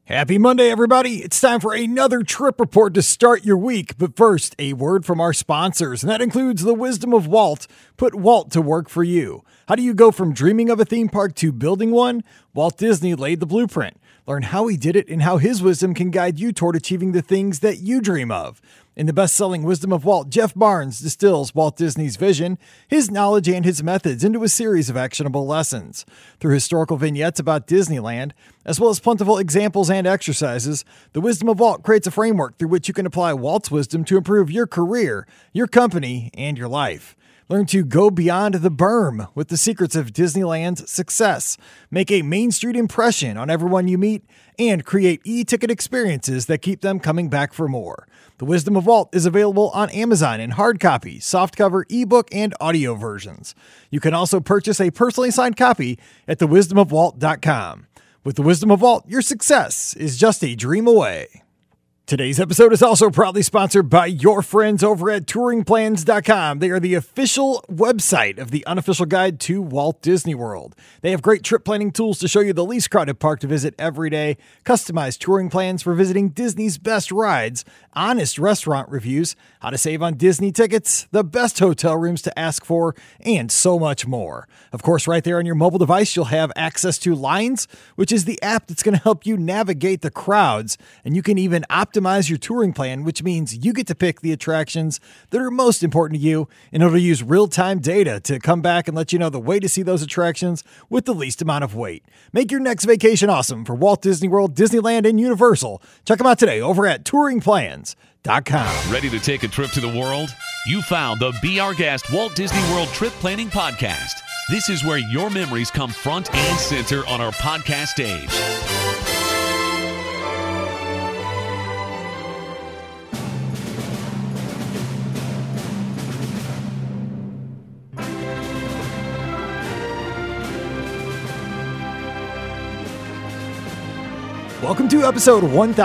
Happy Monday, everybody. It's time for another trip report to start your week. But first, a word from our sponsors, and that includes the wisdom of Walt. Put Walt to work for you. How do you go from dreaming of a theme park to building one? Walt Disney laid the blueprint. Learn how he did it and how his wisdom can guide you toward achieving the things that you dream of. In the best-selling Wisdom of Walt, Jeff Barnes distills Walt Disney's vision, his knowledge, and his methods into a series of actionable lessons. Through historical vignettes about Disneyland, as well as plentiful examples and exercises, the Wisdom of Walt creates a framework through which you can apply Walt's wisdom to improve your career, your company, and your life. Learn to go beyond the berm with the secrets of Disneyland's success. Make a Main Street impression on everyone you meet, and create e-ticket experiences that keep them coming back for more. The Wisdom of Walt is available on Amazon in hard copy, softcover, ebook, and audio versions. You can also purchase a personally signed copy at thewisdomofwalt.com. With the Wisdom of Walt, your success is just a dream away. Today's episode is also proudly sponsored by your friends over at touringplans.com. They are the official website of the unofficial guide to Walt Disney World. They have great trip planning tools to show you the least crowded park to visit every day, customized touring plans for visiting Disney's best rides, honest restaurant reviews, how to save on Disney tickets, the best hotel rooms to ask for, and so much more. Of course, right there on your mobile device, you'll have access to Lines, which is the app that's going to help you navigate the crowds, and you can even optimize your touring plan, which means you get to pick the attractions that are most important to you, and it'll use real-time data to come back and let you know the way to see those attractions with the least amount of wait. Make your next vacation awesome for Walt Disney World, Disneyland, and Universal. Check them out today over at touringplans.com. Ready to take a trip to the world? You found the Be Our Guest Walt Disney World Trip Planning Podcast. This is where your memories come front and center on our podcast stage. Welcome to episode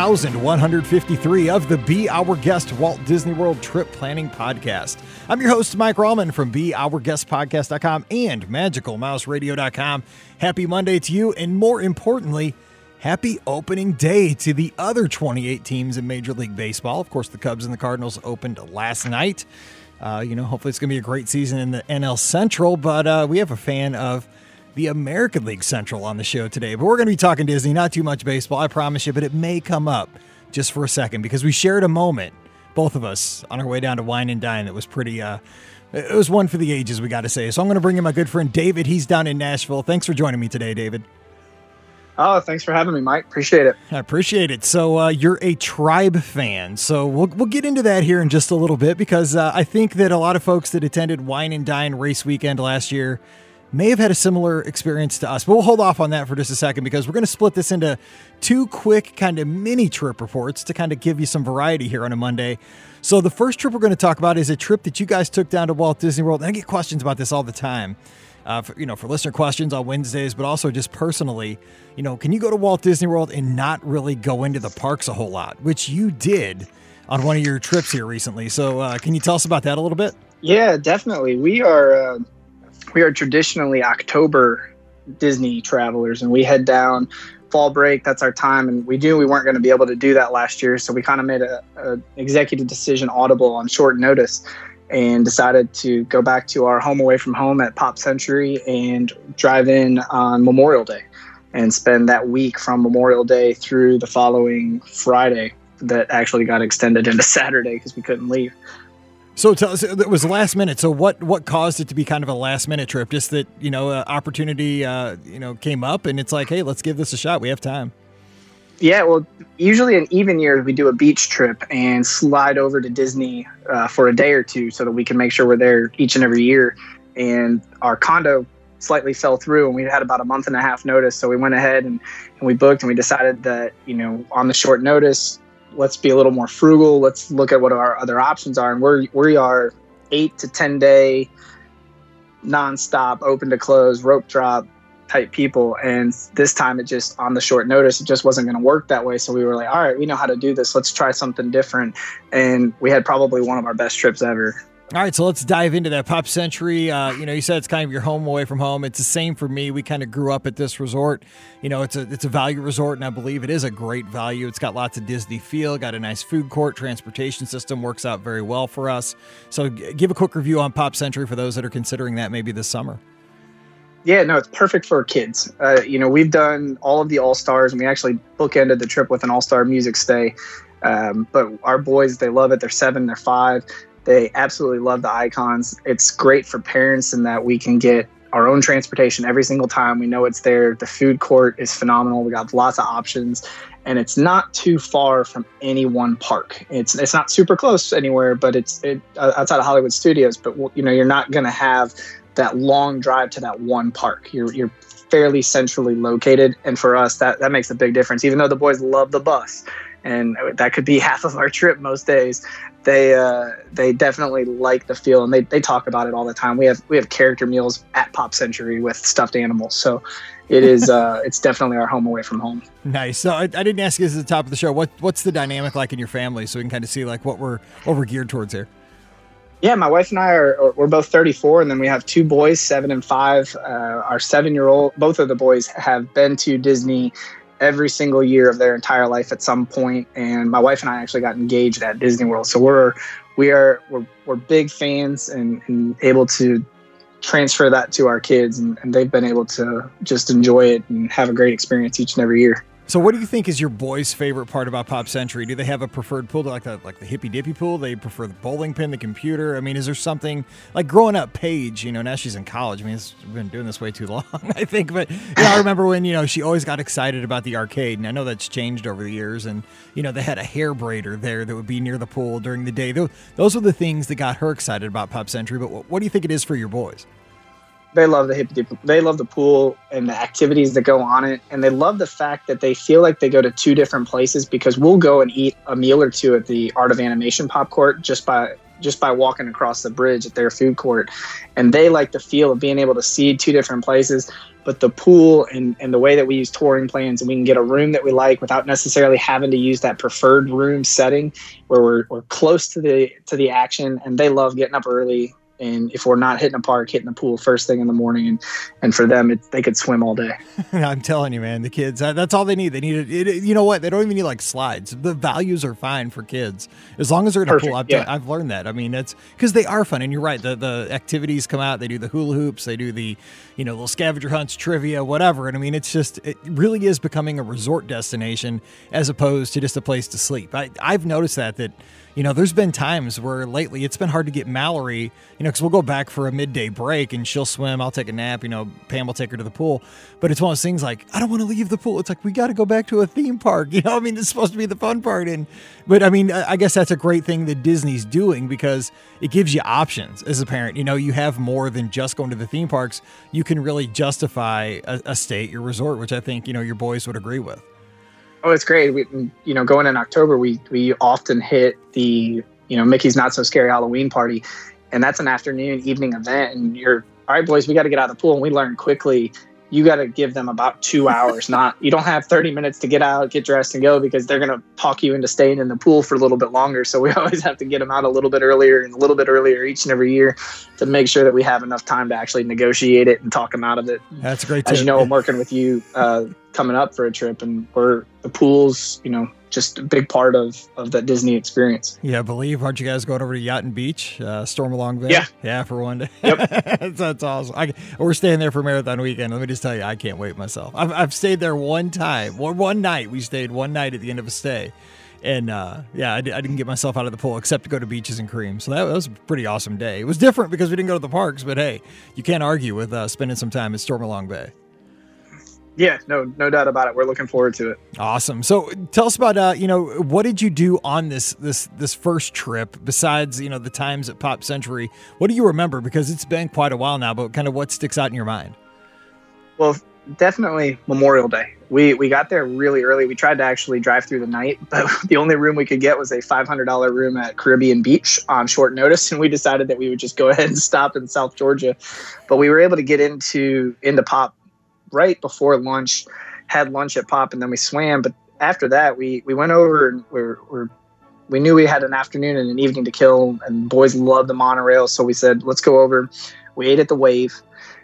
1153 of the Be Our Guest Walt Disney World Trip Planning Podcast. I'm your host, Mike Rallman from BeOurGuestPodcast.com and MagicalMouseRadio.com. Happy Monday to you, and more importantly, happy opening day to the other 28 teams in Major League Baseball. Of course, the Cubs and the Cardinals opened last night. Hopefully it's going to be a great season in the NL Central, but we have a fan of the American League Central on the show today. But we're going to be talking Disney, not too much baseball, I promise you, but it may come up just for a second because we shared a moment, both of us, on our way down to Wine and Dine that was pretty, it was one for the ages, we got to say. So I'm going to bring in my good friend David. He's down in Nashville. Thanks for joining me today, David. Oh, thanks for having me, Mike. Appreciate it. I appreciate it. So you're a Tribe fan. So we'll get into that here in just a little bit because I think that a lot of folks that attended Wine and Dine race weekend last year may have had a similar experience to us, but we'll hold off on that for just a second because we're going to split this into two quick kind of mini trip reports to kind of give you some variety here on a Monday. So the first trip we're going to talk about is a trip that you guys took down to Walt Disney World. And I get questions about this all the time, for listener questions on Wednesdays, but also just personally, can you go to Walt Disney World and not really go into the parks a whole lot, which you did on one of your trips here recently. So can you tell us about that a little bit? Yeah, definitely. We are traditionally October Disney travelers, and we head down fall break. That's our time, and we knew we weren't going to be able to do that last year, so we kind of made a executive decision audible on short notice and decided to go back to our home away from home at Pop Century and drive in on Memorial Day and spend that week from Memorial Day through the following Friday that actually got extended into Saturday because we couldn't leave. So tell us, it was last minute. So what caused it to be kind of a last minute trip? Just that, opportunity, came up and it's like, hey, let's give this a shot. We have time. Yeah, well, usually in even years, we do a beach trip and slide over to Disney for a day or two so that we can make sure we're there each and every year. And our condo slightly fell through and we had about a month and a half notice. So we went ahead and we booked and we decided that, on the short notice, let's be a little more frugal. Let's look at what our other options are. And we are 8 to 10 day nonstop, open to close, rope drop type people. And this time it just, on the short notice, it just wasn't going to work that way. So we were like, all right, we know how to do this. Let's try something different. And we had probably one of our best trips ever All right, so let's dive into that. Pop Century, you said it's kind of your home away from home. It's the same for me. We kind of grew up at this resort. It's a value resort, and I believe it is a great value. It's got lots of Disney feel, got a nice food court, transportation system, works out very well for us. So give a quick review on Pop Century for those that are considering that maybe this summer. Yeah, no, it's perfect for kids. We've done all of the All-Stars, and we actually bookended the trip with an All-Star music stay. But our boys, they love it. They're 7, they're 5. They absolutely love the icons. It's great for parents in that we can get our own transportation every single time. We know it's there. The food court is phenomenal. We got lots of options, and it's not too far from any one park. It's not super close anywhere, but it's outside of Hollywood Studios. But you're not going to have that long drive to that one park. You're fairly centrally located, and for us, that makes a big difference. Even though the boys love the bus, and that could be half of our trip most days, they definitely like the feel, and they talk about it all the time. We have character meals at Pop Century with stuffed animals, so it is it's definitely our home away from home. Nice. So I didn't ask you this at the top of the show. What's the dynamic like in your family, so we can kind of see like what we're geared towards here? Yeah, my wife and I we're both 34, and then we have 2 boys, 7 and 5. Our 7-year-old, both of the boys have been to Disney every single year of their entire life at some point, and my wife and I actually got engaged at Disney World. So we're big fans and able to transfer that to our kids, and they've been able to just enjoy it and have a great experience each and every year. So what do you think is your boys' favorite part about Pop Century? Do they have a preferred pool, like the hippy dippy pool? They prefer the bowling pin, the computer? I mean, is there something like growing up, Paige, now she's in college. I mean, we've been doing this way too long, I think. But I remember when, she always got excited about the arcade. And I know that's changed over the years. And, they had a hair braider there that would be near the pool during the day. Those were the things that got her excited about Pop Century. But what do you think it is for your boys? They love the hippy dip. They love the pool and the activities that go on it. And they love the fact that they feel like they go to 2 different places, because we'll go and eat a meal or 2 at the Art of Animation Pop Court just by walking across the bridge at their food court. And they like the feel of being able to see 2 different places. But the pool and the way that we use touring plans, and we can get a room that we like without necessarily having to use that preferred room setting where we're close to the action. And they love getting up early. And if we're not hitting a park, hitting the pool first thing in the morning, and for them, they could swim all day. I'm telling you, man, the kids, that's all they need. They need it. You know what? They don't even need like slides. The values are fine for kids as long as they're in a pool. I've learned that. I mean, it's because they are fun, and you're right. The activities come out. They do the hula hoops. They do the little scavenger hunts, trivia, whatever. And I mean, it really is becoming a resort destination as opposed to just a place to sleep. I've noticed that. There's been times where lately it's been hard to get Mallory, because we'll go back for a midday break and she'll swim. I'll take a nap, Pam will take her to the pool. But it's one of those things like, I don't want to leave the pool. It's like, we got to go back to a theme park. This is supposed to be the fun part. But I guess that's a great thing that Disney's doing, because it gives you options as a parent. You have more than just going to the theme parks. You can really justify a stay at your resort, which I think, your boys would agree with. Oh, it's great. Going in October, we often hit the, Mickey's Not So Scary Halloween Party, and that's an afternoon, evening event. And you're, all right, boys, we got to get out of the pool. And we learn quickly, you got to give them about 2 hours. You don't have 30 minutes to get out, get dressed, and go, because they're going to talk you into staying in the pool for a little bit longer. So we always have to get them out a little bit earlier each and every year to make sure that we have enough time to actually negotiate it and talk them out of it. That's a great tip. As you know, I'm working with you coming up for a trip, and the pool's, just a big part of that Disney experience. Yeah, I believe, aren't you guys going over to Yacht and Beach, Stormalong Bay? Yeah, for one day. Yep. That's awesome. We're staying there for Marathon Weekend. Let me just tell you, I can't wait myself. I've stayed there one time. One night. We stayed one night at the end of a stay. And I didn't get myself out of the pool except to go to Beaches and Cream. So that was a pretty awesome day. It was different because we didn't go to the parks, but hey, you can't argue with spending some time at Stormalong Bay. Yeah, no doubt about it. We're looking forward to it. Awesome. So tell us about, what did you do on this first trip besides, the times at Pop Century? What do you remember? Because it's been quite a while now, but kind of what sticks out in your mind? Well, definitely Memorial Day. We got there really early. We tried to actually drive through the night, but the only room we could get was a $500 room at Caribbean Beach on short notice, and we decided that we would just go ahead and stop in South Georgia. But we were able to get into Pop right before lunch, had lunch at Pop, and then we swam. But after that, we went over and we knew we had an afternoon and an evening to kill, and boys love the monorail. So we said, let's go over. We ate at the Wave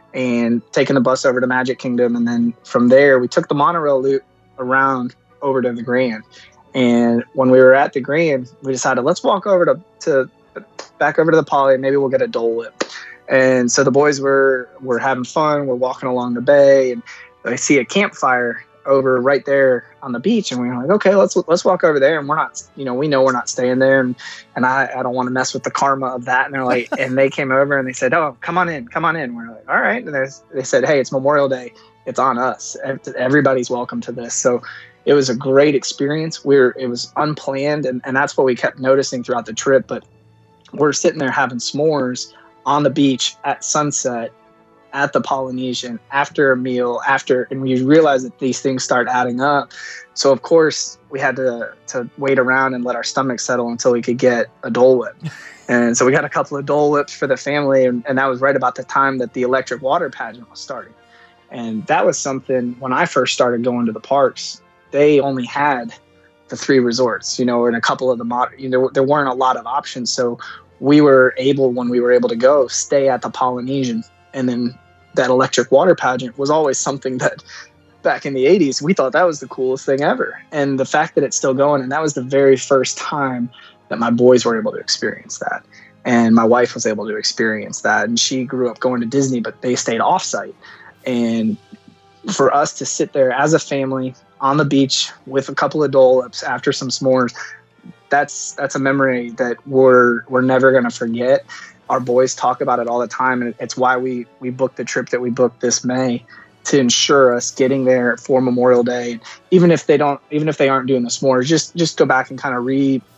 and taking the bus over to Magic Kingdom. And then from there, we took the monorail loop around over to the Grand. And when we were at the Grand, we decided, let's walk over to back over to the Poly. Maybe we'll get a Dole Whip. And so the boys were having fun. We're walking along the bay, and I see a campfire over right there on the beach, and we were like, okay, let's walk over there. And we're not, we know we're not staying there, and I don't want to mess with the karma of that. And they're like, and they came over and they said, oh, come on in. We're like, all right. And they said, hey, it's Memorial Day. It's on us. Everybody's welcome to this. So it was a great experience. It was unplanned, and that's what we kept noticing throughout the trip. But we're sitting there having s'mores on the beach at sunset at the Polynesian after a meal, and we realized that these things start adding up. So of course we had to wait around and let our stomachs settle until we could get a Dole Whip. And so we got a couple of Dole Whips for the family, and that was right about the time that the electric water pageant was starting. And that was something, when I first started going to the parks, they only had the 3 resorts, and a couple of the there weren't a lot of options. So we were able, when we were able to go, stay at the Polynesian. And then that electric water pageant was always something that back in the 80s, we thought that was the coolest thing ever. And the fact that it's still going, and that was the very first time that my boys were able to experience that. And my wife was able to experience that. And she grew up going to Disney, but they stayed off-site. And for us to sit there as a family on the beach with a couple of Dole Whips after some s'mores, that's a memory that we're never going to forget. Our boys talk about it all the time, and it's why we booked the trip that we booked this May, to ensure us getting there for Memorial Day. Even if they aren't doing the s'mores, just go back and kind of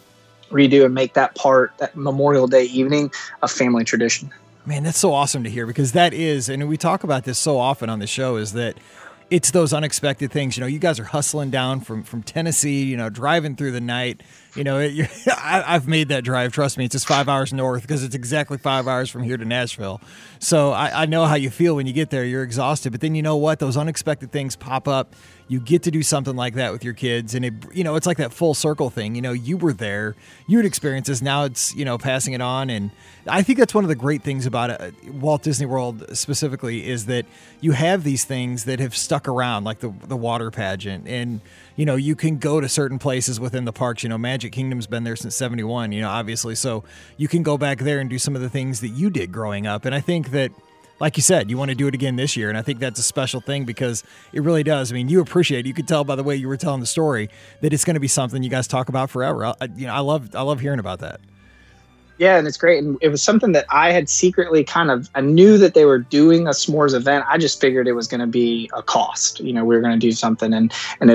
redo and make that Memorial Day evening a family tradition. Man, that's so awesome to hear, because that is, and we talk about this so often on the show, is that it's those unexpected things. You guys are hustling down from Tennessee, driving through the night. I've made that drive. Trust me, it's just 5 hours north, because it's exactly 5 hours from here to Nashville. So I know how you feel when you get there. You're exhausted, but then you know what? Those unexpected things pop up. You get to do something like that with your kids, and it's like that full circle thing. You were there, you had experiences. Now it's passing it on, and I think that's one of the great things about Walt Disney World specifically, is that you have these things that have stuck around, like the water pageant, and you can go to certain places within the parks. Magic Kingdom's been there since '71, obviously, so you can go back there and do some of the things that you did growing up. And I think that, like you said, you want to do it again this year, and I think that's a special thing, because it really does. I mean, you appreciate it. You could tell by the way you were telling the story that it's going to be something you guys talk about forever. I love hearing about that. Yeah, and it's great. And it was something that I had secretly I knew that they were doing a s'mores event. I just figured it was going to be a cost. We were going to do something. And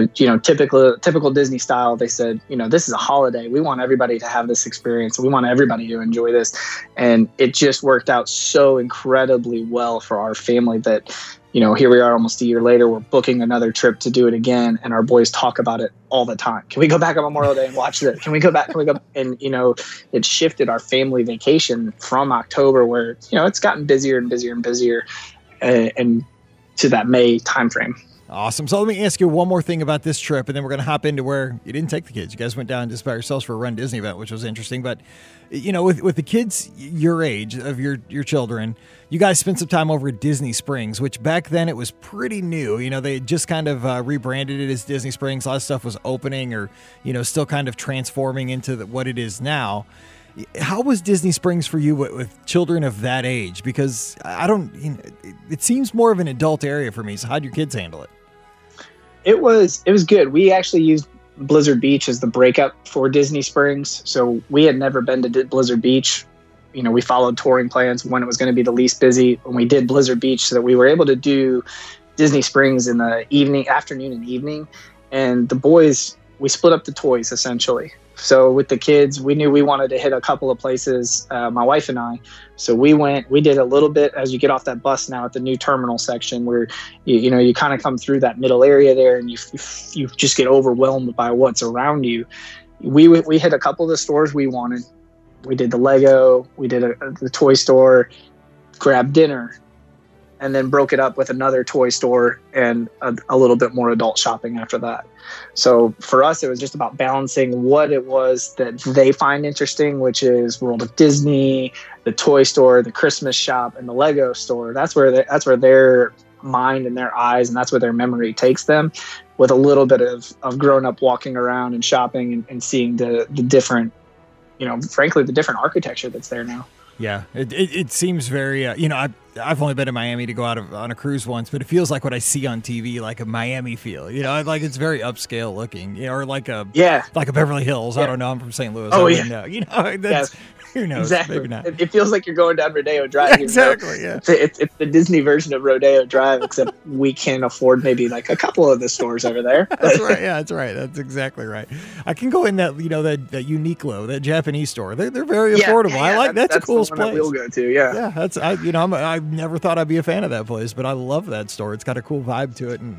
typical Disney style, they said, this is a holiday. We want everybody to have this experience. We want everybody to enjoy this. And it just worked out so incredibly well for our family that, here we are almost a year later, we're booking another trip to do it again. And our boys talk about it all the time. Can we go back on Memorial Day and watch this? Can we go back? And, it shifted our family vacation from October, where, it's gotten busier and busier and busier, and to that May timeframe. Awesome. So let me ask you one more thing about this trip, and then we're going to hop into where you didn't take the kids. You guys went down just by yourselves for a Run Disney event, which was interesting. But, with the kids your age, of your children, you guys spent some time over at Disney Springs, which back then it was pretty new. They had just kind of rebranded it as Disney Springs. A lot of stuff was opening or, still kind of transforming into what it is now. How was Disney Springs for you with children of that age? Because it seems more of an adult area for me. So how'd your kids handle it? It was good. We actually used Blizzard Beach as the breakup for Disney Springs. So we had never been to Blizzard Beach. We followed touring plans when it was going to be the least busy, when we did Blizzard Beach, so that we were able to do Disney Springs in the afternoon and evening. And the boys, we split up the toys essentially. So with the kids, we knew we wanted to hit a couple of places, my wife and I. So we did a little bit as you get off that bus now at the new terminal section, where you kind of come through that middle area there, and you just get overwhelmed by what's around you. We hit a couple of the stores we wanted. We did the Lego, we did the toy store, grabbed dinner, and then broke it up with another toy store and a little bit more adult shopping after that. So for us, it was just about balancing what it was that they find interesting, which is World of Disney, the toy store, the Christmas shop, and the Lego store. That's where their mind and their eyes, and that's where their memory takes them, with a little bit of grown up walking around and shopping and seeing the different, frankly, the different architecture that's there now. Yeah, it seems very, I've only been to Miami to go out on a cruise once, but it feels like what I see on TV, like a Miami feel, like it's very upscale looking, or like a Beverly Hills. Yeah. I don't know. I'm from St. Louis. Oh, that's, who knows? Exactly. Maybe not. It feels like you're going down Rodeo Drive. Exactly. Yeah. It's the Disney version of Rodeo Drive, except we can't afford maybe like a couple of the stores over there. That's right. Yeah, that's right. That's exactly right. I can go in that that Uniqlo, that Japanese store. They're very affordable. Yeah, I like that's a cool place. That we'll go to. Yeah. Yeah. I never thought I'd be a fan of that place, but I love that store. It's got a cool vibe to it, and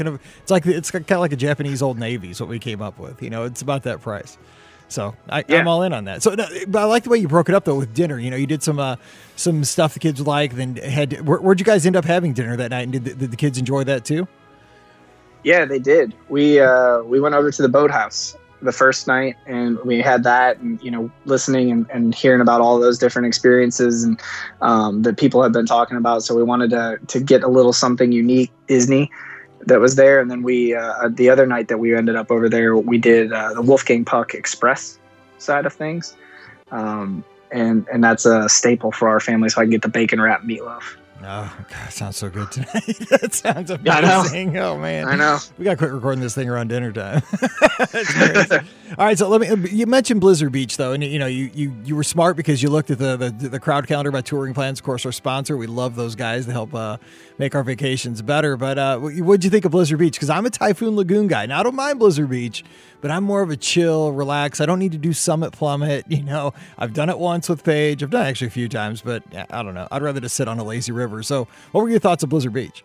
it's kind of like a Japanese Old Navy is what we came up with. It's about that price. So I'm all in on that. So, but I like the way you broke it up though with dinner. You did some stuff the kids would like. Then where'd you guys end up having dinner that night? And did the kids enjoy that too? Yeah, they did. We went over to the Boathouse the first night, and we had that, and listening and hearing about all those different experiences and that people have been talking about. So we wanted to get a little something unique Disney that was there. And then we the other night that we ended up over there, we did the Wolfgang Puck Express side of things, and that's a staple for our family, so I can get the bacon wrapped meatloaf. Oh, God, it sounds so good tonight. That sounds amazing. Oh, man. I know. We got to quit recording this thing around dinner time. That's crazy. All right, so you mentioned Blizzard Beach, though, and you were smart because you looked at the crowd calendar by Touring Plans, of course, our sponsor. We love those guys to help make our vacations better. But what'd you think of Blizzard Beach? Because I'm a Typhoon Lagoon guy. Now, I don't mind Blizzard Beach, but I'm more of a chill, relax. I don't need to do Summit Plummet. I've done it once with Paige. I've done it actually a few times, but I don't know. I'd rather just sit on a lazy river. So what were your thoughts of Blizzard Beach?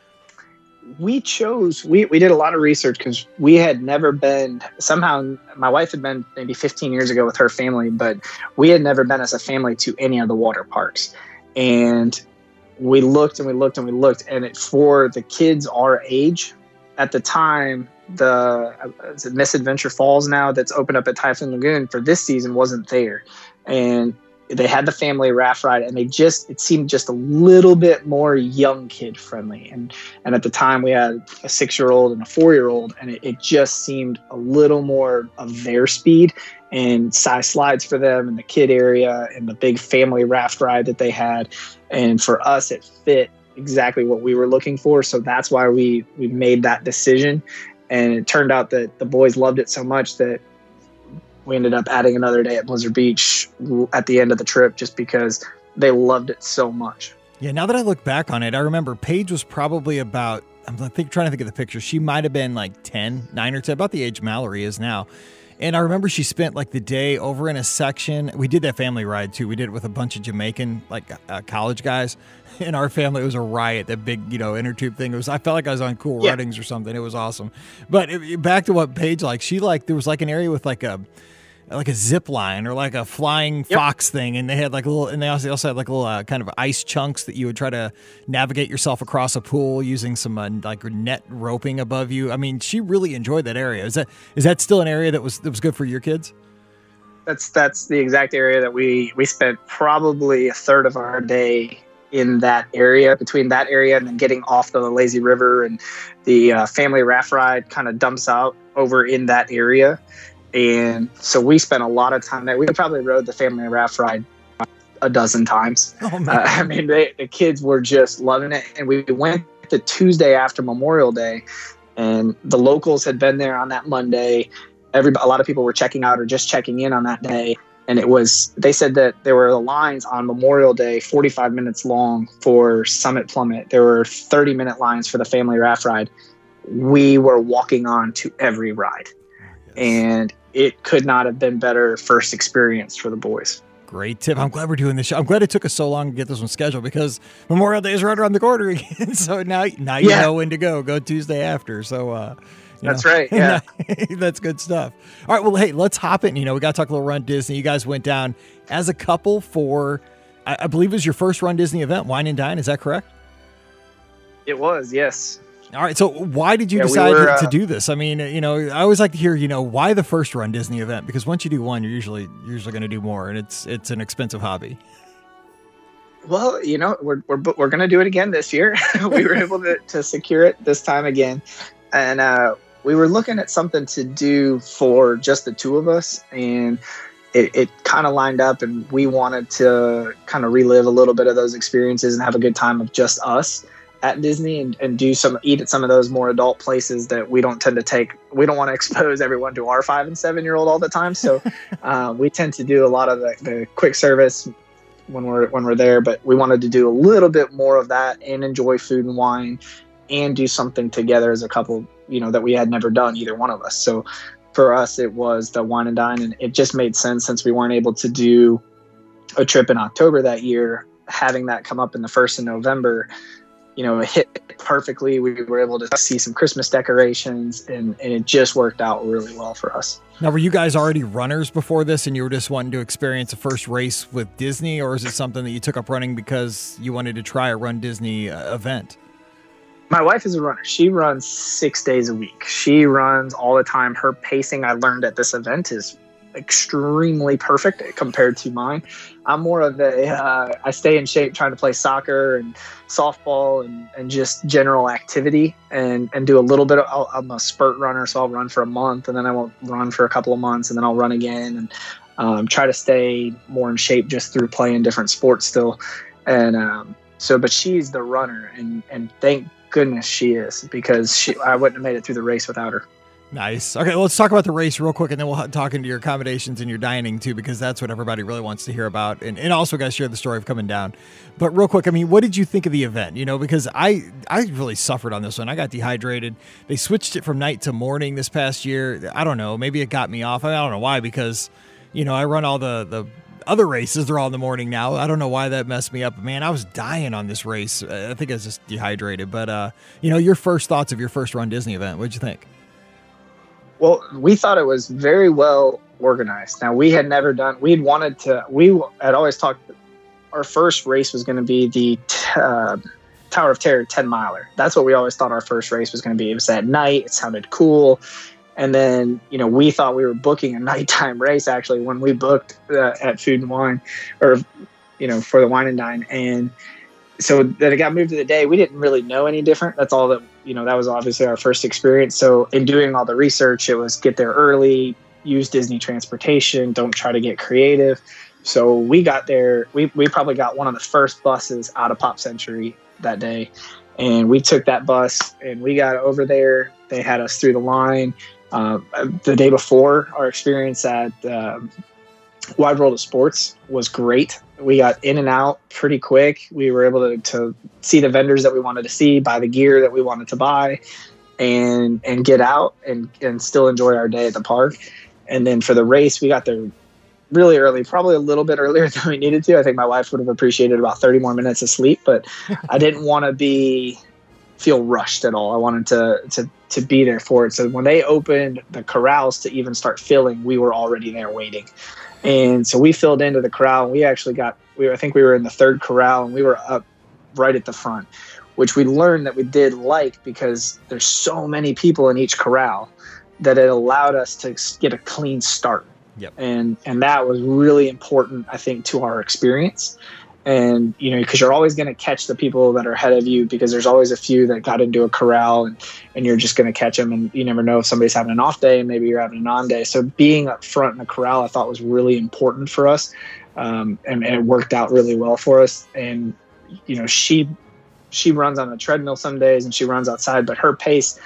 We did a lot of research because we had never been, somehow my wife had been maybe 15 years ago with her family, but we had never been as a family to any of the water parks. And we looked and we looked and we looked, and for the kids our age at the time, is it Misadventure Falls now that's opened up at Typhoon Lagoon for this season wasn't there. And they had the family raft ride, and it seemed just a little bit more young kid friendly. And at the time we had a 6-year-old and a 4-year-old, and it just seemed a little more of their speed, and size slides for them in the kid area and the big family raft ride that they had. And for us, it fit exactly what we were looking for. So that's why we made that decision. And it turned out that the boys loved it so much that we ended up adding another day at Blizzard Beach at the end of the trip, just because they loved it so much. Yeah, now that I look back on it, I remember Paige was probably about, trying to think of the picture. She might have been like 9 or 10, about the age Mallory is now. And I remember she spent like the day over in a section. We did that family ride too. We did it with a bunch of Jamaican, college guys. In our family, it was a riot, that big, inner tube thing. I felt like I was on Cool Runnings or something. It was awesome. But back to what Paige liked, there was like an area with like a zip line or like a flying fox thing, and they had like they also had like little kind of ice chunks that you would try to navigate yourself across a pool using some like net roping above you. I mean, she really enjoyed that area. Is that still an area that was good for your kids? That's the exact area that we spent probably a third of our day in that area, between that area and then getting off the lazy river, and the family raft ride kind of dumps out over in that area. And so we spent a lot of time there. We probably rode the family raft ride a dozen times. Oh, man. The kids were just loving it. And we went the Tuesday after Memorial Day, and the locals had been there on that Monday. A lot of people were checking out or just checking in on that day. And they said that there were lines on Memorial Day, 45 minutes long for Summit Plummet. There were 30-minute lines for the family raft ride. We were walking on to every ride. And it could not have been better first experience for the boys. Great tip. I'm glad we're doing this show. I'm glad it took us so long to get this one scheduled, because Memorial Day is right around the corner again. So now you know when to go. Go Tuesday after. So that's right. Yeah. That's good stuff. All right. Well, hey, let's hop in. We got to talk a little Run Disney. You guys went down as a couple for, I believe it was your first Run Disney event, Wine and Dine. Is that correct? It was, yes. All right. So why did you decide to do this? I mean, I always like to hear, why the first Run Disney event? Because once you do one, you're usually going to do more, and it's an expensive hobby. Well, we're going to do it again this year. We were able to secure it this time again. And we were looking at something to do for just the two of us. And it kind of lined up, and we wanted to kind of relive a little bit of those experiences and have a good time of just us at Disney and eat at some of those more adult places that we don't tend to take. We don't want to expose everyone to our 5 and 7-year-old all the time. So we tend to do a lot of the quick service when we're there, but we wanted to do a little bit more of that and enjoy food and wine and do something together as a couple, that we had never done, either one of us. So for us, it was the Wine and Dine, and it just made sense since we weren't able to do a trip in October that year, having that come up in the 1st of November, it hit perfectly. We were able to see some Christmas decorations, and it just worked out really well for us. Now, were you guys already runners before this, and you were just wanting to experience a first race with Disney, or is it something that you took up running because you wanted to try a Run Disney event? My wife is a runner. She runs 6 days a week. She runs all the time. Her pacing, I learned at this event, is extremely perfect compared to mine. I'm more of I stay in shape trying to play soccer and softball and just general activity and do a little bit of, I'm a spurt runner, so I'll run for a month and then I won't run for a couple of months and then I'll run again and try to stay more in shape just through playing different sports still. And but she's the runner and thank goodness she is, because I wouldn't have made it through the race without her. Nice. Okay, well, let's talk about the race real quick, and then we'll talk into your accommodations and your dining, too, because that's what everybody really wants to hear about. And also, guys, share the story of coming down. But real quick, I mean, what did you think of the event? Because I really suffered on this one. I got dehydrated. They switched it from night to morning this past year. I don't know. Maybe it got me off. I don't know why, because, I run all the other races. They're all in the morning now. I don't know why that messed me up. But, man, I was dying on this race. I think I was just dehydrated. But, your first thoughts of your first Run Disney event, what'd you think? Well, we thought it was very well organized. Now, we had never done, we had always talked, our first race was going to be the Tower of Terror 10 miler. That's what we always thought our first race was going to be. It was at night. It sounded cool. And then, we thought we were booking a nighttime race, actually, when we booked at Food and Wine, or, for the Wine and Dine. And so that it got moved to the day. We didn't really know any different. That's all that, that was obviously our first experience. So in doing all the research, it was get there early, use Disney transportation, don't try to get creative. So we got there, we probably got one of the first buses out of Pop Century that day. And we took that bus and we got over there. They had us through the line. The day before, our experience at Wide World of Sports was great. We got in and out pretty quick. We were able to see the vendors that we wanted to see, buy the gear that we wanted to buy, and get out and still enjoy our day at the park. And then for the race, we got there really early, probably a little bit earlier than we needed to. I think my wife would have appreciated about 30 more minutes of sleep, but I didn't want to feel rushed at all. I wanted to be there for it. So when they opened the corrals to even start filling, we were already there waiting. And so we filled into the corral. We actually I think we were in the third corral, and we were up right at the front, which we learned that we did like, because there's so many people in each corral that it allowed us to get a clean start. Yep. And that was really important, I think, to our experience. And, because you're always going to catch the people that are ahead of you, because there's always a few that got into a corral and you're just going to catch them. And you never know if somebody's having an off day and maybe you're having an on day. So being up front in the corral, I thought was really important for us. And it worked out really well for us. And, she runs on a treadmill some days and she runs outside, but her pace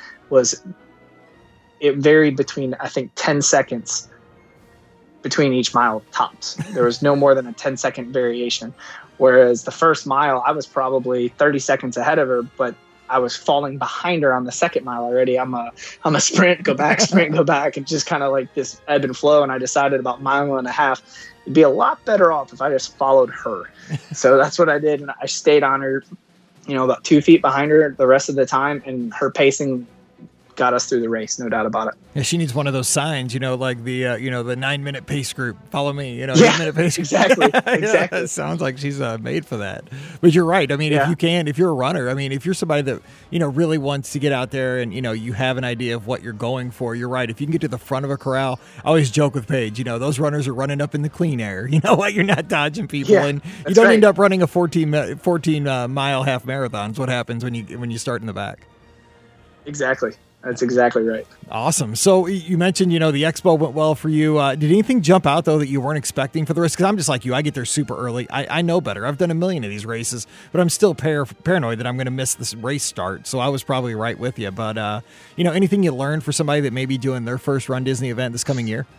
it varied between, I think, 10 seconds between each mile tops. There was no more than a 10-second variation. Whereas the first mile, I was probably 30 seconds ahead of her, but I was falling behind her on the second mile already. I'm a sprint, go back, sprint, go back, and just kind of like this ebb and flow. And I decided about a mile and a half, it'd be a lot better off if I just followed her. So that's what I did. And I stayed on her, about 2 feet behind her the rest of the time. And her pacing got us through the race, no doubt about it. Yeah, she needs one of those signs, like the 9-minute pace group. Follow me, Yeah, 9-minute pace. exactly. Exactly. It sounds like she's made for that. But you're right. I mean, if you're a runner, I mean, if you're somebody that, really wants to get out there and, you have an idea of what you're going for, you're right. If you can get to the front of a corral, I always joke with Paige, those runners are running up in the clean air. You know what? You're not dodging people, and you don't end up running a 14 mile half marathon. Is what happens when you start in the back. Exactly. That's exactly right. Awesome. So you mentioned, the expo went well for you. Did anything jump out, though, that you weren't expecting for the race? Because I'm just like you. I get there super early. I know better. I've done a million of these races, but I'm still paranoid that I'm going to miss this race start. So I was probably right with you. But, anything you learned for somebody that may be doing their first Run Disney event this coming year?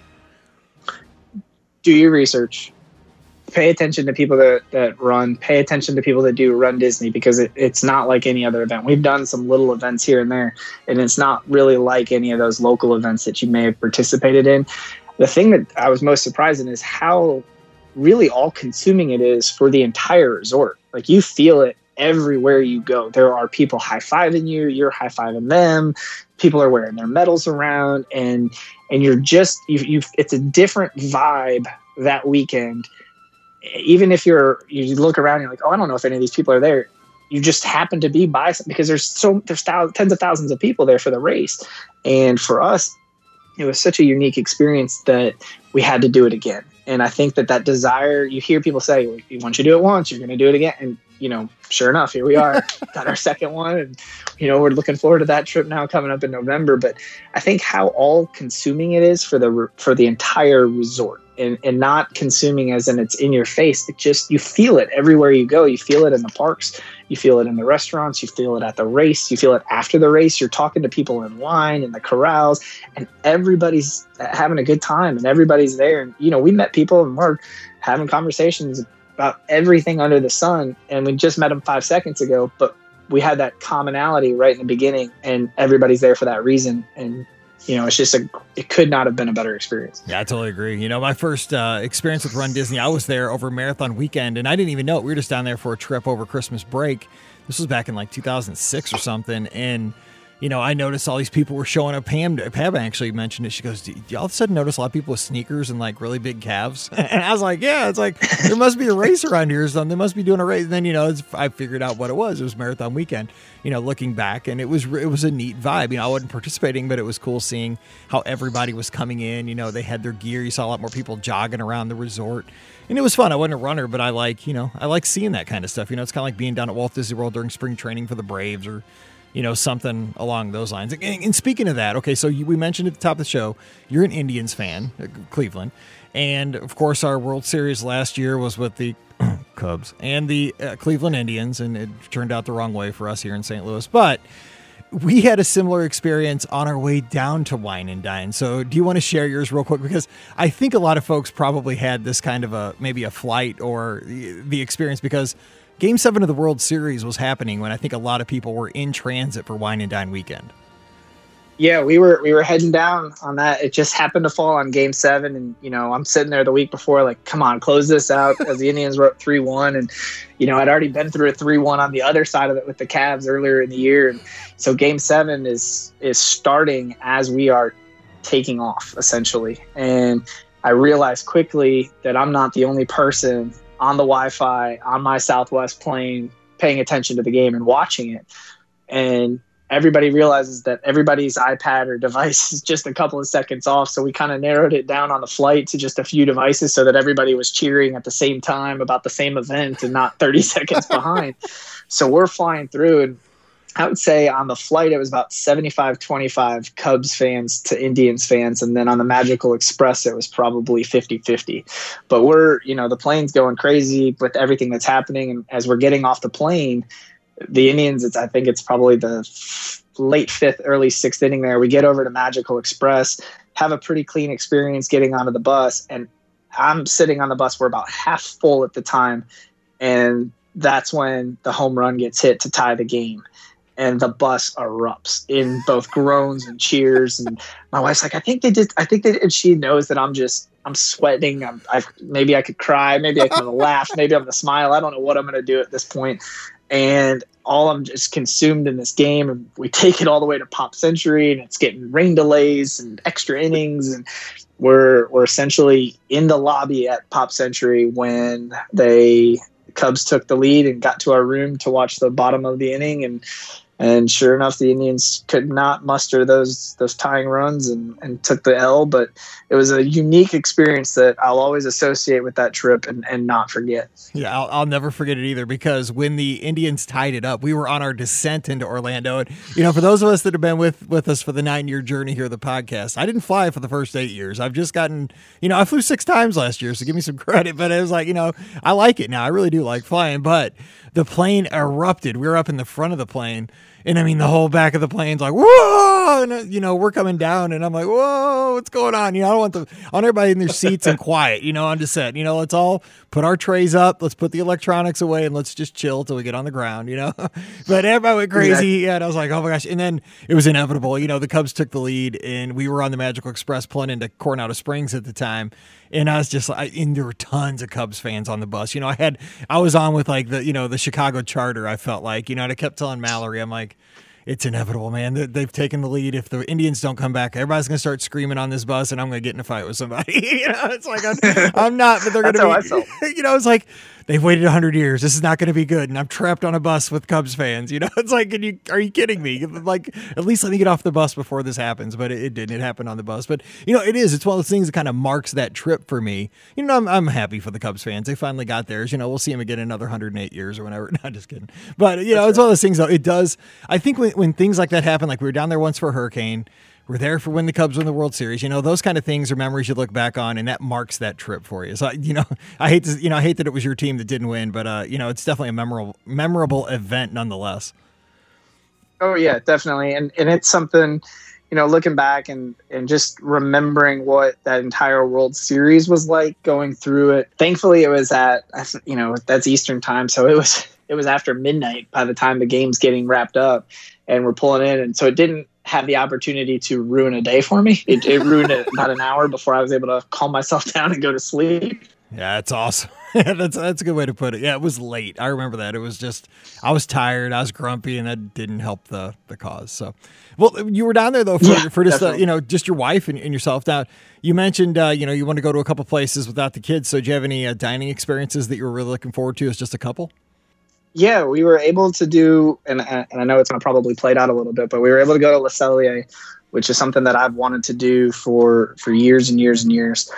Do your research. Pay attention to people that run. Pay attention to people that do Run Disney, because it's not like any other event. We've done some little events here and there, and it's not really like any of those local events that you may have participated in. The thing that I was most surprised in is how really all-consuming it is for the entire resort. Like, you feel it everywhere you go. There are people high-fiving you. You're high-fiving them. People are wearing their medals around, and you're just it's a different vibe that weekend. Even if you look around and you're like, oh, I don't know if any of these people are there. You just happen to be by because there's tens of thousands of people there for the race. And for us, it was such a unique experience that we had to do it again. And I think that desire, you hear people say, once you do it once, you're going to do it again. And, sure enough, here we are, got our second one. And, we're looking forward to that trip now coming up in November. But I think how all consuming it is for the entire resort. And not consuming as in it's in your face. It just, you feel it everywhere you go. You feel it in the parks. You feel it in the restaurants. You feel it at the race. You feel it after the race. You're talking to people in line, in the corrals, and everybody's having a good time and everybody's there. And, we met people and we're having conversations about everything under the sun. And we just met them 5 seconds ago, but we had that commonality right in the beginning, and everybody's there for that reason. And, it's just it could not have been a better experience. Yeah, I totally agree. My first experience with Run Disney, I was there over marathon weekend, and I didn't even know it. We were just down there for a trip over Christmas break. This was back in like 2006 or something. And, I noticed all these people were showing up. Pam actually mentioned it. She goes, do you all of a sudden notice a lot of people with sneakers and like really big calves? And I was like, yeah, it's like, there must be a race around here or something. They must be doing a race. And then, I figured out what it was. It was marathon weekend, looking back, and it was a neat vibe. I wasn't participating, but it was cool seeing how everybody was coming in. They had their gear. You saw a lot more people jogging around the resort. And it was fun. I wasn't a runner, but I like seeing that kind of stuff. It's kind of like being down at Walt Disney World during spring training for the Braves, or something along those lines. And speaking of that, okay, so we mentioned at the top of the show, you're an Indians fan, Cleveland. And, of course, our World Series last year was with the Cubs and the Cleveland Indians, and it turned out the wrong way for us here in St. Louis. But we had a similar experience on our way down to Wine and Dine. So do you want to share yours real quick? Because I think a lot of folks probably had this kind of maybe a flight or the experience, because Game 7 of the World Series was happening when I think a lot of people were in transit for Wine and Dine weekend. Yeah, we were heading down on that. It just happened to fall on Game 7, and I'm sitting there the week before, like, come on, close this out, as the Indians were up 3-1, and I'd already been through a 3-1 on the other side of it with the Cavs earlier in the year, and so Game 7 is starting as we are taking off, essentially, and I realized quickly that I'm not the only person on the Wi-Fi on my Southwest plane paying attention to the game and watching it. And everybody realizes that everybody's iPad or device is just a couple of seconds off. So we kind of narrowed it down on the flight to just a few devices so that everybody was cheering at the same time about the same event and not 30 seconds behind. So we're flying through, and I would say on the flight, it was about 75-25 Cubs fans to Indians fans. And then on the Magical Express, it was probably 50-50. But we're, the plane's going crazy with everything that's happening. And as we're getting off the plane, the Indians, I think it's probably the late 5th, early 6th inning there. We get over to Magical Express, have a pretty clean experience getting onto the bus. And I'm sitting on the bus. We're about half full at the time. And that's when the home run gets hit to tie the game. And the bus erupts in both groans and cheers. And my wife's like, I think they did. And she knows that I'm sweating. Maybe I could cry. Maybe I can laugh. Maybe I'm going to smile. I don't know what I'm going to do at this point. and all I'm just consumed in this game. And we take it all the way to Pop Century, and it's getting rain delays and extra innings, and we're essentially in the lobby at Pop Century when the Cubs took the lead and got to our room to watch the bottom of the inning, and sure enough, the Indians could not muster those tying runs and took the L. But it was a unique experience that I'll always associate with that trip and not forget. Yeah, I'll never forget it either, because when the Indians tied it up, we were on our descent into Orlando. And, for those of us that have been with us for the 9-year journey here of the podcast, I didn't fly for the first 8 years. I've just gotten, I flew 6 times last year, so give me some credit. But it was like, I like it now. I really do like flying. But the plane erupted. We were up in the front of the plane. And I mean, the whole back of the plane's like, whoa, and we're coming down, and I'm like, whoa, what's going on? I want everybody in their seats and quiet, on descent. Let's all put our trays up, let's put the electronics away, and let's just chill till we get on the ground, But everybody went crazy, exactly. And I was like, oh my gosh. And then it was inevitable, the Cubs took the lead, and we were on the Magical Express pulling into Coronado Springs at the time. And I was just like, and there were tons of Cubs fans on the bus. I was on with like the Chicago charter. I felt like, and I kept telling Mallory, I'm like, it's inevitable, man. They've taken the lead. If the Indians don't come back, everybody's going to start screaming on this bus, and I'm going to get in a fight with somebody. It's like, I'm not, but they're going to be, how I felt. It's like, they've waited 100 years. This is not going to be good. And I'm trapped on a bus with Cubs fans. It's like, are you kidding me? Like, at least let me get off the bus before this happens. But it didn't. It happened on the bus. But, it's one of those things that kind of marks that trip for me. I'm happy for the Cubs fans. They finally got theirs. We'll see them again in another 108 years or whenever. No, just kidding. But, it's one of those things, though. It does. I think when things like that happen, like we were down there once for a hurricane, we're there for when the Cubs win the World Series. Those kind of things are memories you look back on, and that marks that trip for you. So, I hate that it was your team that didn't win, but it's definitely a memorable event nonetheless. Oh yeah, definitely, and it's something, looking back and just remembering what that entire World Series was like, going through it. Thankfully, it was that's Eastern time, so it was after midnight by the time the game's getting wrapped up, and we're pulling in, and so it didn't have the opportunity to ruin a day for me. It ruined it about an hour before I was able to calm myself down and go to sleep. Yeah, that's awesome. That's a good way to put it. Yeah, it was late. I remember that. It was just, I was tired, I was grumpy, and that didn't help the cause. So, well, you were down there though for just just your wife and yourself. Now, you mentioned you want to go to a couple places without the kids. So, do you have any dining experiences that you were really looking forward to as just a couple? Yeah, we were able to do, and I know it's going to probably play out a little bit, but we were able to go to Le Cellier, which is something that I've wanted to do for years and years and years,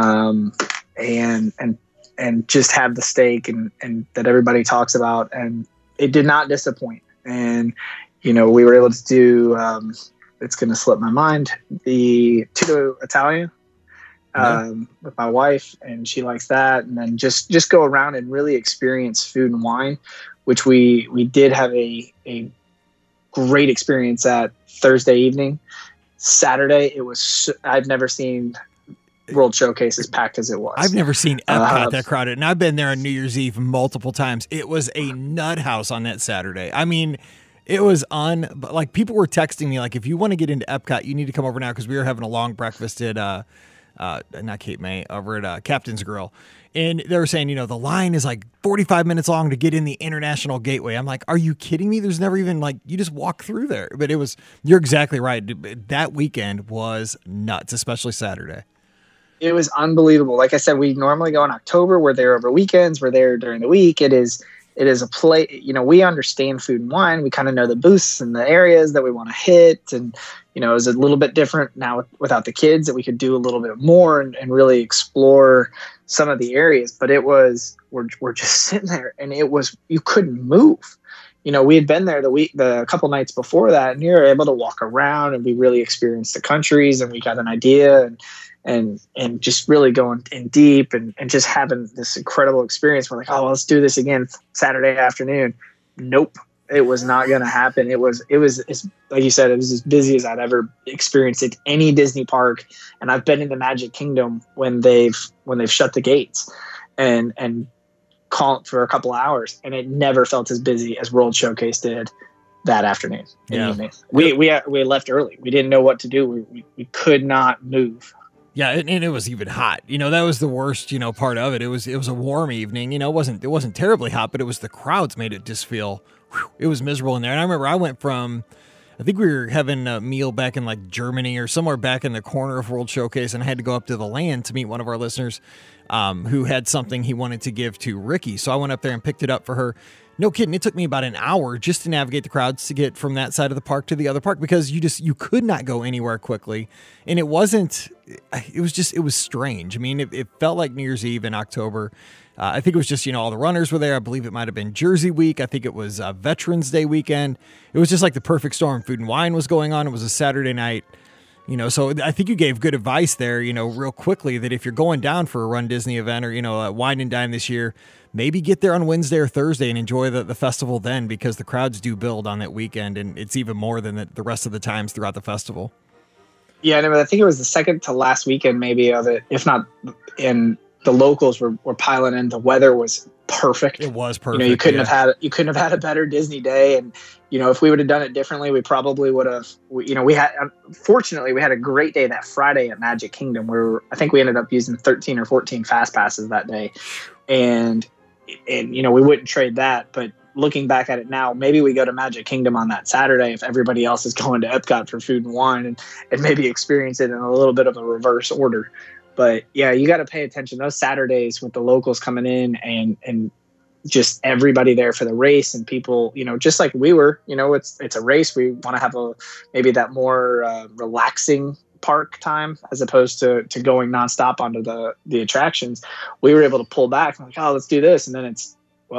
and just have the steak and that everybody talks about, and it did not disappoint. And we were able to do, it's going to slip my mind, the Tutto Italia. With my wife, and she likes that, and then just go around and really experience food and wine, which we did have a great experience at Thursday evening. Saturday, it was, I've never seen World Showcase as packed as it was. I've never seen Epcot that crowded, and I've been there on New Year's Eve multiple times. It was a nut house on that Saturday. I mean, it was like people were texting me like, if you want to get into Epcot, you need to come over now, because we were having a long breakfast at not Cape May, over at Captain's Grill. And they were saying, the line is like 45 minutes long to get in the International Gateway. I'm like, are you kidding me? There's never even you just walk through there. But you're exactly right. That weekend was nuts, especially Saturday. It was unbelievable. Like I said, we normally go in October. We're there over weekends. We're there during the week. It is a play. We understand food and wine. We kind of know the booths and the areas that we want to hit. And, it was a little bit different now without the kids, that we could do a little bit more and really explore some of the areas. But we're just sitting there, and you couldn't move. We had been there the couple nights before that, and you were able to walk around, and we really experienced the countries, and we got an idea and just really going in deep and just having this incredible experience. We're like, oh, well, let's do this again Saturday afternoon. Nope. It was not going to happen. It was like you said, it was as busy as I'd ever experienced at any Disney park. And I've been in the Magic Kingdom when they've shut the gates and called for a couple of hours, and it never felt as busy as World Showcase did that afternoon. Yeah. We left early. We didn't know what to do. We could not move. Yeah, and it was even hot. That was the worst, part of it. It was a warm evening. It wasn't terribly hot, but it was the crowds made it just feel, it was miserable in there. And I remember I went from, I think we were having a meal back in like Germany or somewhere back in the corner of World Showcase, and I had to go up to the land to meet one of our listeners who had something he wanted to give to Ricky. So I went up there and picked it up for her. No kidding. It took me about an hour just to navigate the crowds to get from that side of the park to the other park because you could not go anywhere quickly. And it was strange. I mean, it felt like New Year's Eve in October. I think it was just, all the runners were there. I believe it might have been Jersey week. I think it was Veterans Day weekend. It was just like the perfect storm. Food and wine was going on. It was a Saturday night. So I think you gave good advice there, real quickly that if you're going down for a Run Disney event or, a wine and dine this year, maybe get there on Wednesday or Thursday and enjoy the festival then because the crowds do build on that weekend and it's even more than the rest of the times throughout the festival. Yeah, I think it was the second to last weekend maybe of it, if not, and the locals were piling in. The weather was perfect. It was perfect. You couldn't have had a better Disney day. And, if we would have done it differently, we probably would have, fortunately we had a great day that Friday at Magic Kingdom where I think we ended up using 13 or 14 fast passes that day. And we wouldn't trade that, but looking back at it now, maybe we go to Magic Kingdom on that Saturday if everybody else is going to Epcot for food and wine and maybe experience it in a little bit of a reverse order. But yeah, you got to pay attention those Saturdays with the locals coming in and just everybody there for the race and people, just like we were, it's a race. We want to have maybe that more relaxing park time as opposed to going nonstop onto the attractions. We were able to pull back and let's do this. And then it's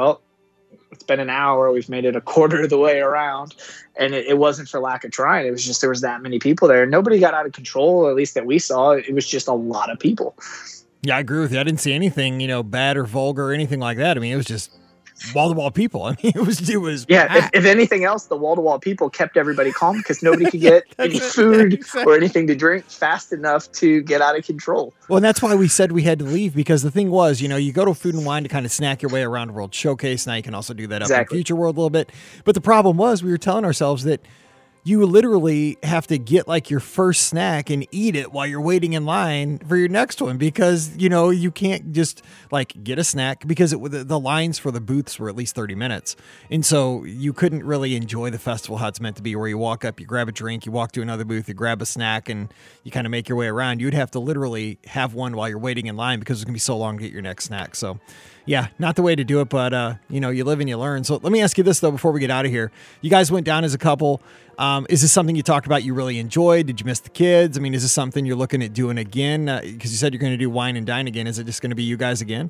been an hour. We've made it a quarter of the way around, and it wasn't for lack of trying. It was just, there was that many people there. Nobody got out of control, at least that we saw. It was just a lot of people. Yeah, I agree with you. I didn't see anything, bad or vulgar or anything like that. I mean, it was just wall-to-wall people. I mean, it was yeah. If anything else, the wall-to-wall people kept everybody calm because nobody could get any food or anything to drink fast enough to get out of control. Well, and that's why we said we had to leave because the thing was, you go to Food and Wine to kind of snack your way around World Showcase. Now you can also do that up in Future World a little bit. But the problem was we were telling ourselves that you literally have to get like your first snack and eat it while you're waiting in line for your next one because, you can't just like get a snack because the lines for the booths were at least 30 minutes. And so you couldn't really enjoy the festival how it's meant to be where you walk up, you grab a drink, you walk to another booth, you grab a snack and you kind of make your way around. You'd have to literally have one while you're waiting in line because it's going to be so long to get your next snack. So yeah, not the way to do it, but you live and you learn. So let me ask you this though, before we get out of here, you guys went down as a couple. Is this something you talked about you really enjoyed? Did you miss the kids? I mean, is this something you're looking at doing again? Because you said you're going to do wine and dine again. Is it just going to be you guys again?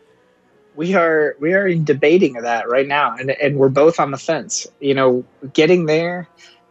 We are debating that right now, and we're both on the fence. Getting there,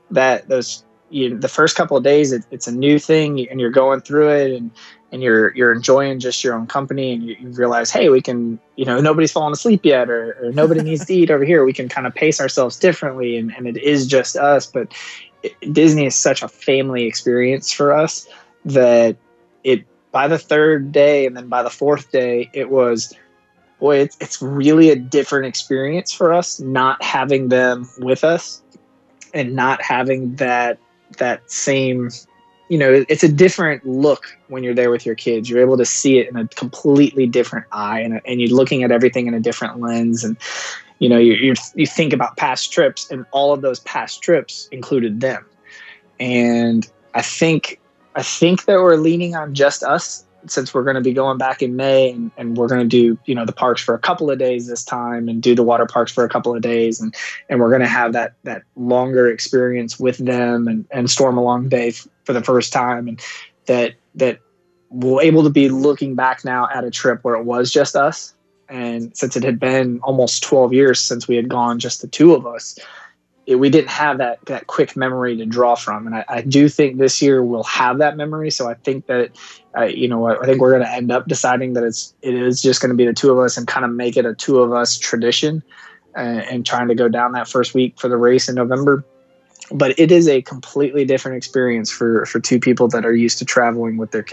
the first couple of days, it's a new thing, and you're going through it, and you're enjoying just your own company, and you realize, hey, we can, nobody's fallen asleep yet, or nobody needs to eat over here. We can kind of pace ourselves differently, and it is just us. But Disney is such a family experience for us that by the third day and then by the fourth day, it was, it's really a different experience for us not having them with us and not having that same, it's a different look when you're there with your kids. You're able to see it in a completely different eye and you're looking at everything in a different lens. And, you think about past trips and all of those past trips included them. And I think that we're leaning on just us since we're going to be going back in May and we're going to do, the parks for a couple of days this time and do the water parks for a couple of days. And we're going to have that longer experience with them and Storm Along Day for the first time. And that we're able to be looking back now at a trip where it was just us. And since it had been almost 12 years since we had gone just the two of us, we didn't have that quick memory to draw from. And I do think this year we'll have that memory. So I think that, I think we're going to end up deciding that it is just going to be the two of us and kind of make it a two of us tradition and trying to go down that first week for the race in November. But it is a completely different experience for two people that are used to traveling with their kids.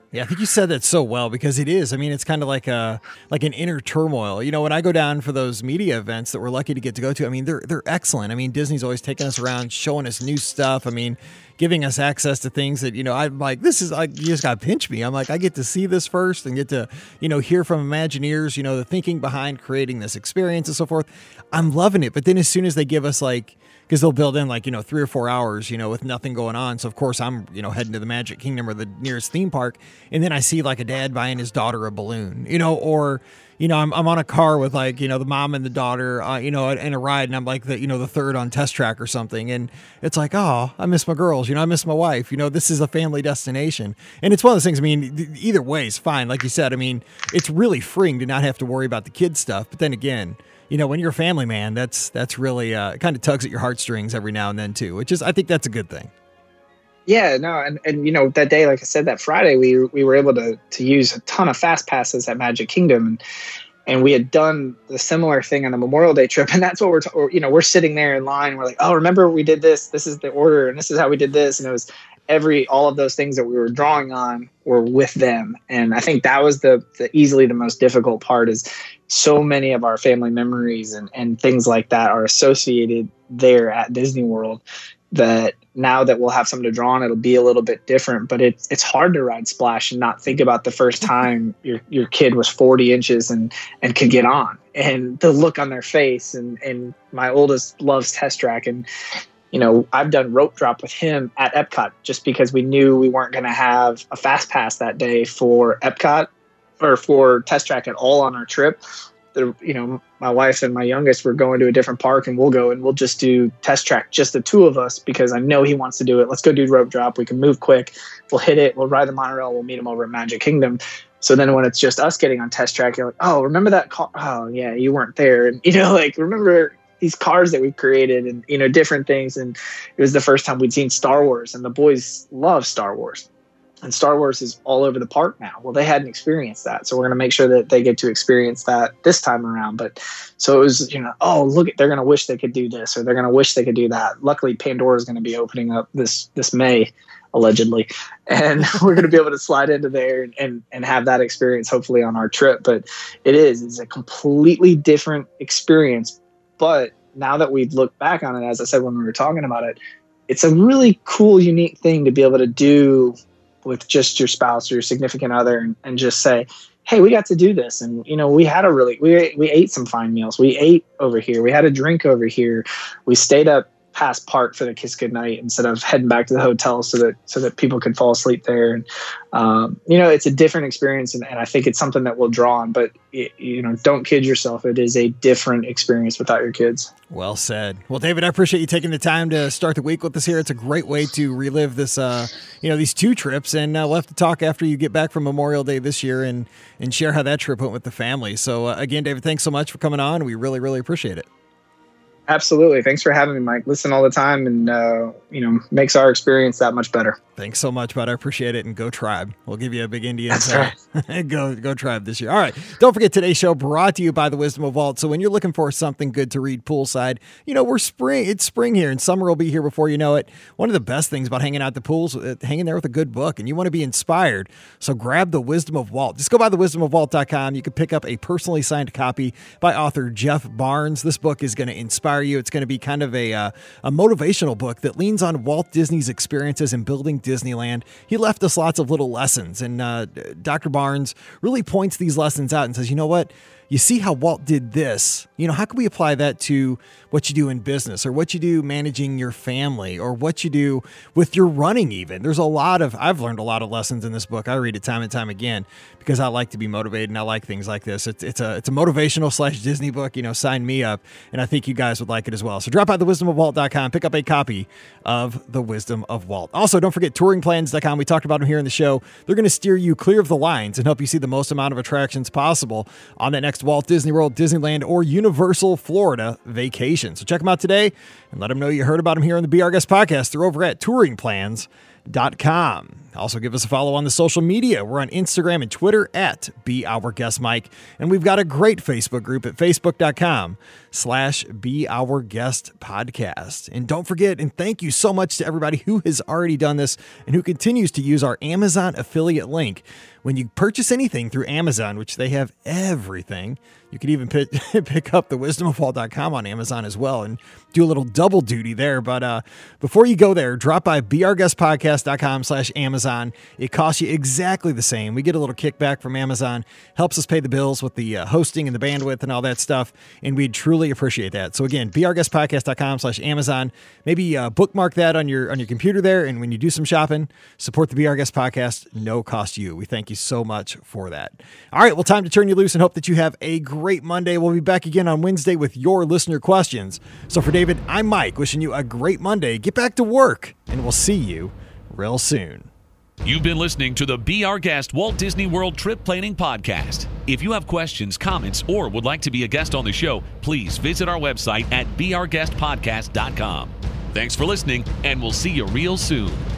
Yeah, I think you said that so well, because it is. I mean, it's kind of like an inner turmoil. You know, when I go down for those media events that we're lucky to get to go to, I mean, they're excellent. I mean, Disney's always taking us around, showing us new stuff. I mean, giving us access to things that, you know, I'm like, this is like, you just got to pinch me. I'm like, I get to see this first and get to, you know, hear from Imagineers, you know, the thinking behind creating this experience and so forth. I'm loving it. But then as soon as they give us because they'll build in 3 or 4 hours, you know, with nothing going on. So of course I'm, you know, heading to the Magic Kingdom or the nearest theme park. And then I see a dad buying his daughter a balloon, you know, or, you know, I'm on a car with the mom and the daughter, you know, in a ride, and I'm the third on Test Track or something. And it's like, oh, I miss my girls, you know, I miss my wife, you know, this is a family destination. And it's one of those things, I mean, either way is fine. Like you said, I mean, it's really freeing to not have to worry about the kid stuff. But then again, you know, when you're a family man, that's really kind of tugs at your heartstrings every now and then too, which is, I think that's a good thing. Yeah, no, and you know, that day, like I said, that Friday, we were able to use a ton of fast passes at Magic Kingdom, and we had done the similar thing on the Memorial Day trip, and that's what we're sitting there in line. We're like, oh, remember we did this? This is the order, and this is how we did this, and it was all of those things that we were drawing on were with them, and I think that was the easily the most difficult part. Is so many of our family memories and things like that are associated there at Disney World, that now that we'll have something to draw on, it'll be a little bit different. But it's hard to ride Splash and not think about the first time your kid was 40 inches and could get on, and the look on their face. And my oldest loves Test Track, and you know, I've done rope drop with him at Epcot just because we knew we weren't going to have a fast pass that day for Epcot or for Test Track at all on our trip. You know, my wife and my youngest were going to a different park, and we'll just do Test Track, just the two of us, because I know he wants to do it. Let's go do rope drop. We can move quick. We'll hit it. We'll ride the monorail. We'll meet him over at Magic Kingdom. So then when it's just us getting on Test Track, you're like, oh, remember that car? Oh yeah, you weren't there. And, you know, remember these cars that we created, and, you know, different things. And it was the first time we'd seen Star Wars, and the boys love Star Wars. And Star Wars is all over the park now. Well, they hadn't experienced that. So we're going to make sure that they get to experience that this time around. But so it was, you know, oh, look, they're going to wish they could do this, or they're going to wish they could do that. Luckily, Pandora is going to be opening up this May, allegedly. And we're going to be able to slide into there and have that experience, hopefully, on our trip. But it's a completely different experience. But now that we've looked back on it, as I said when we were talking about it, it's a really cool, unique thing to be able to do with just your spouse or your significant other, and just say, hey, we got to do this. And, you know, we ate some fine meals. We ate over here. We had a drink over here. We stayed up past park for the Kiss Goodnight instead of heading back to the hotel so that people could fall asleep there. And, you know, it's a different experience, and I think it's something that we'll draw on, but you know, don't kid yourself. It is a different experience without your kids. Well said. Well, David, I appreciate you taking the time to start the week with us here. It's a great way to relive this, you know, these two trips, and we'll have to talk after you get back from Memorial Day this year and share how that trip went with the family. So again, David, thanks so much for coming on. We really, really appreciate it. Absolutely. Thanks for having me, Mike. Listen all the time, and, you know, makes our experience that much better. Thanks so much, bud. I appreciate it. And go Tribe. We'll give you a big Indians. That's right. Go Tribe this year. All right. Don't forget, today's show brought to you by the Wisdom of Walt. So when you're looking for something good to read poolside, you know, it's spring here, and summer will be here before you know it. One of the best things about hanging out at the pools, hanging there with a good book, and you want to be inspired. So grab the Wisdom of Walt. Just go by thewisdomofwalt.com. You can pick up a personally signed copy by author Jeff Barnes. This book is going to inspire you. It's going to be kind of a motivational book that leans on Walt Disney's experiences in building Disneyland. He left us lots of little lessons, and Dr. Barnes really points these lessons out and says, you know what? You see how Walt did this. You know, how can we apply that to what you do in business, or what you do managing your family, or what you do with your running even? I've learned a lot of lessons in this book. I read it time and time again because I like to be motivated, and I like things like this. It's a motivational / Disney book. You know, sign me up, and I think you guys would like it as well. So drop by thewisdomofwalt.com, pick up a copy of The Wisdom of Walt. Also, don't forget touringplans.com. We talked about them here in the show. They're going to steer you clear of the lines and help you see the most amount of attractions possible on that next Walt Disney World, Disneyland, or Universal Florida vacation. So check them out today and let them know you heard about them here on the Be Our Guest podcast. They're over at touringplans.com. Also, give us a follow on the social media. We're on Instagram and Twitter at BeOurGuestMike. And we've got a great Facebook group at facebook.com/BeOurGuestPodcast. And don't forget, and thank you so much to everybody who has already done this and who continues to use our Amazon affiliate link. When you purchase anything through Amazon, which they have everything, you can even pick up the wisdomofwalt.com on Amazon as well and do a little double duty there. But before you go there, drop by beourguestpodcast.com/Amazon. It costs you exactly the same. We get a little kickback from Amazon, helps us pay the bills with the hosting and the bandwidth and all that stuff, and we'd truly appreciate that. So again, beourguestpodcast.com/Amazon. Maybe bookmark that on your computer there, and when you do some shopping, support the Be Our Guest podcast, no cost to you. We thank you so much for that. All right, well, time to turn you loose and hope that you have a great Monday. We'll be back again on Wednesday with your listener questions. So for David, I'm Mike, wishing you a great Monday. Get back to work, and we'll see you real soon. You've been listening to the Be Our Guest Walt Disney World Trip Planning Podcast. If you have questions, comments, or would like to be a guest on the show, please visit our website at beourguestpodcast.com. Thanks for listening, and we'll see you real soon.